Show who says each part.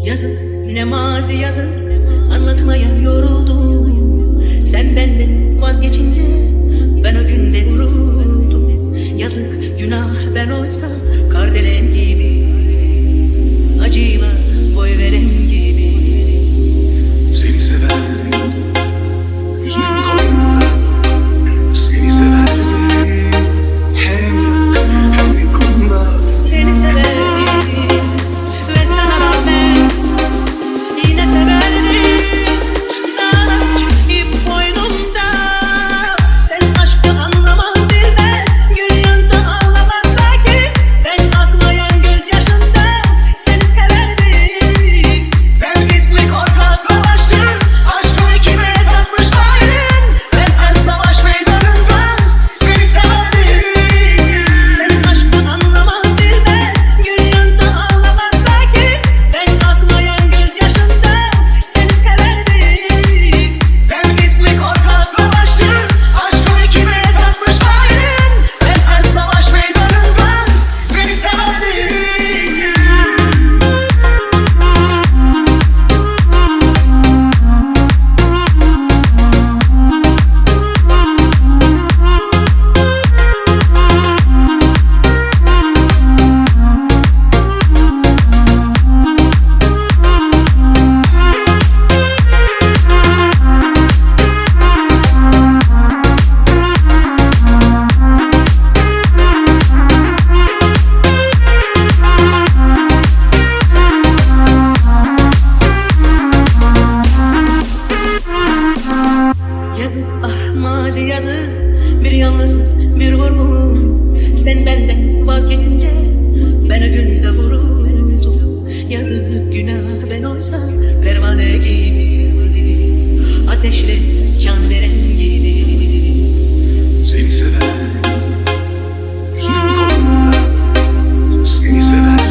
Speaker 1: Yazık ne mazi yazık, anlatmaya yoruldum. Sen benden vazgeçince ben o günde vuruldum. Yazık günah ben oysa kardelen gibi, acıyla boy veren gibi.
Speaker 2: Seni severdim, hüznün koynunda. Seni severdim, hem yak hem yakında.
Speaker 1: Seni severdim ve sana rağmen yine severdim. Dağlar küçük ip boynumda. Sen aşkı anlamaz bilmez, gül yansa ağlamaz sakin. Ben akmayan gözyaşında seni severdim.
Speaker 2: Sevgisli korkar savaştır, aşkı kime satmış hain. Ben her savaş meydanında seni severdim.
Speaker 1: Sen aşkı anlamaz bilmez, gül yansa ağlamaz sakin. Ben akmayan gözyaşında seni severdim.
Speaker 2: Sevgisli korkar savaştır, aşkı kime satmış hain. Ben her savaş meydanında seni severdim.
Speaker 1: Yazık ah mazi yazık, bir yalnızlık bir vurgun. Sen benden vazgeçince ben o günde vuruldum. Yazık günah ben oysa pervane gibi, ateşle can veren gibi.
Speaker 2: Seni severdim, hüznün koynunda. Seni severdim.